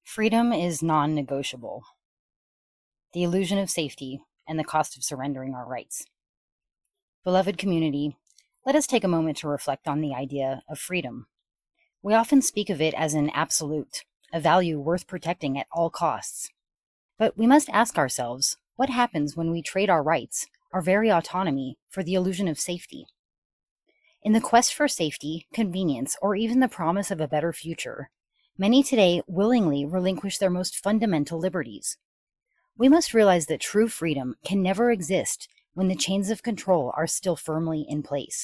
Freedom is non-negotiable. The illusion of safety and the cost of surrendering our rights. Beloved community, let us take a moment to reflect on the idea of freedom. We often speak of it as an absolute, a value worth protecting at all costs. But we must ask ourselves, what happens when we trade our rights, our very autonomy, for the illusion of safety? In the quest for safety, convenience, or even the promise of a better future, many today willingly relinquish their most fundamental liberties. We must realize that true freedom can never exist when the chains of control are still firmly in place.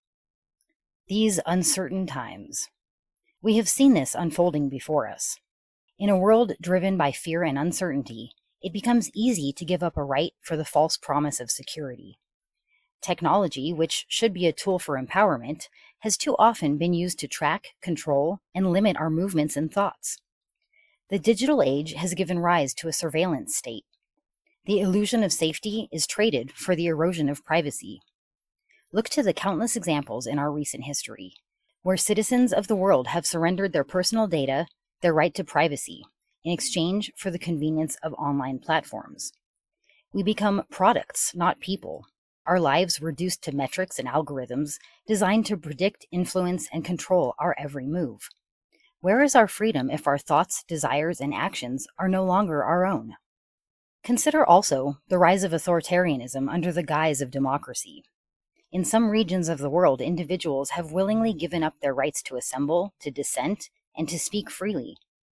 These uncertain times. We have seen this unfolding before us. In a world driven by fear and uncertainty, it becomes easy to give up a right for the false promise of security. Technology, which should be a tool for empowerment, has too often been used to track, control, and limit our movements and thoughts. The digital age has given rise to a surveillance state. The illusion of safety is traded for the erosion of privacy. Look to the countless examples in our recent history, where citizens of the world have surrendered their personal data, their right to privacy, in exchange for the convenience of online platforms. We become products, not people. Our lives reduced to metrics and algorithms designed to predict, influence, and control our every move. Where is our freedom if our thoughts, desires, and actions are no longer our own? Consider also the rise of authoritarianism under the guise of democracy. In some regions of the world, individuals have willingly given up their rights to assemble, to dissent, and to speak freely.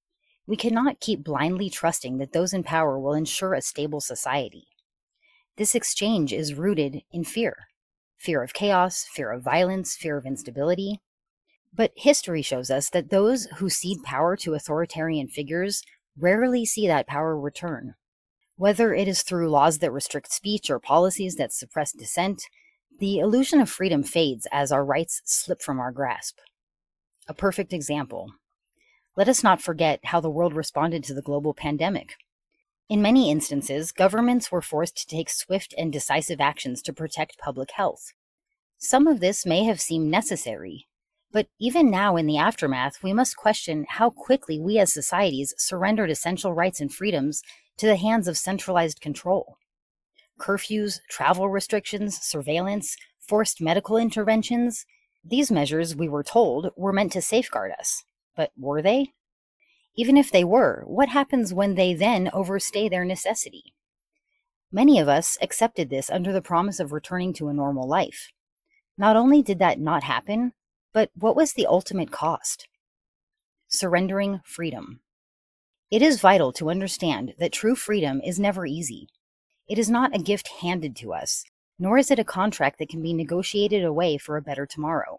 We cannot keep blindly trusting that those in power will ensure a stable society. This exchange is rooted in fear. Fear of chaos, fear of violence, fear of instability. But history shows us that those who cede power to authoritarian figures rarely see that power return. Whether it is through laws that restrict speech or policies that suppress dissent, the illusion of freedom fades as our rights slip from our grasp. A perfect example. Let us not forget how the world responded to the global pandemic. In many instances, governments were forced to take swift and decisive actions to protect public health. Some of this may have seemed necessary, but even now in the aftermath, we must question how quickly we as societies surrendered essential rights and freedoms to the hands of centralized control. Curfews, travel restrictions, surveillance, forced medical interventions, these measures, we were told, were meant to safeguard us. But were they? Even if they were, what happens when they then overstay their necessity? Many of us accepted this under the promise of returning to a normal life. Not only did that not happen, but what was the ultimate cost? Surrendering freedom. It is vital to understand that true freedom is never easy. It is not a gift handed to us, nor is it a contract that can be negotiated away for a better tomorrow.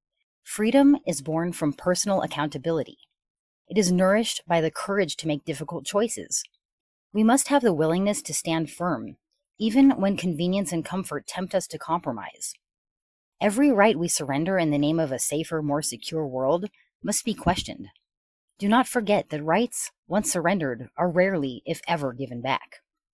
Freedom is born from personal accountability. It is nourished by the courage to make difficult choices. We must have the willingness to stand firm, even when convenience and comfort tempt us to compromise. Every right we surrender in the name of a safer, more secure world must be questioned. Do not forget that rights, once surrendered, are rarely, if ever, given back.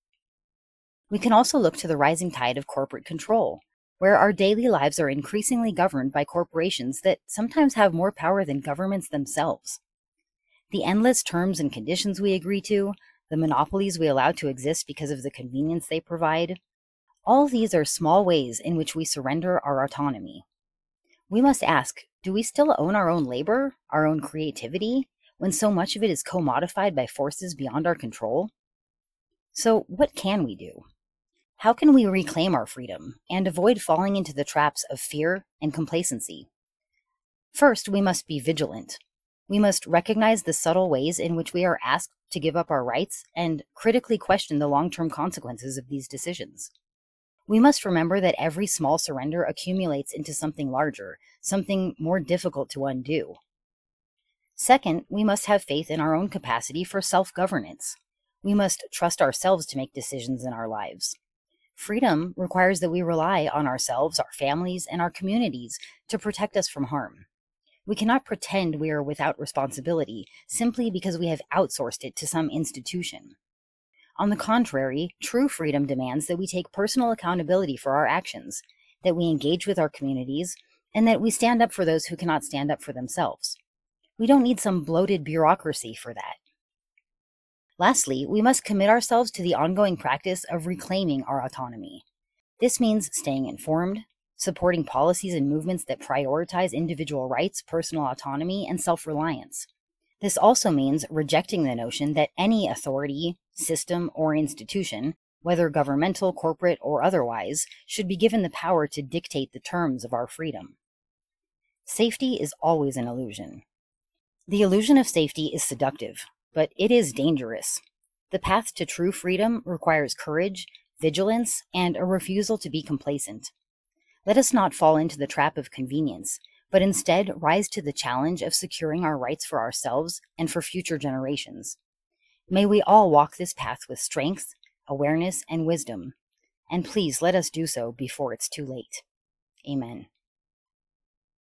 We can also look to the rising tide of corporate control, where our daily lives are increasingly governed by corporations that sometimes have more power than governments themselves. The endless terms and conditions we agree to, the monopolies we allow to exist because of the convenience they provide, all these are small ways in which we surrender our autonomy. We must ask, do we still own our own labor, our own creativity, when so much of it is commodified by forces beyond our control? So what can we do? How can we reclaim our freedom and avoid falling into the traps of fear and complacency? First, we must be vigilant. We must recognize the subtle ways in which we are asked to give up our rights and critically question the long-term consequences of these decisions. We must remember that every small surrender accumulates into something larger, something more difficult to undo. Second, we must have faith in our own capacity for self-governance. We must trust ourselves to make decisions in our lives. Freedom requires that we rely on ourselves, our families, and our communities to protect us from harm. We cannot pretend we are without responsibility simply because we have outsourced it to some institution. On the contrary, true freedom demands that we take personal accountability for our actions, that we engage with our communities, and that we stand up for those who cannot stand up for themselves. We don't need some bloated bureaucracy for that. Lastly, we must commit ourselves to the ongoing practice of reclaiming our autonomy. This means staying informed, supporting policies and movements that prioritize individual rights, personal autonomy, and self-reliance. This also means rejecting the notion that any authority, system, or institution, whether governmental, corporate, or otherwise, should be given the power to dictate the terms of our freedom. Safety is always an illusion. The illusion of safety is seductive, but it is dangerous. The path to true freedom requires courage, vigilance, and a refusal to be complacent. Let us not fall into the trap of convenience, but instead rise to the challenge of securing our rights for ourselves and for future generations. May we all walk this path with strength, awareness, and wisdom, and please let us do so before it's too late. Amen.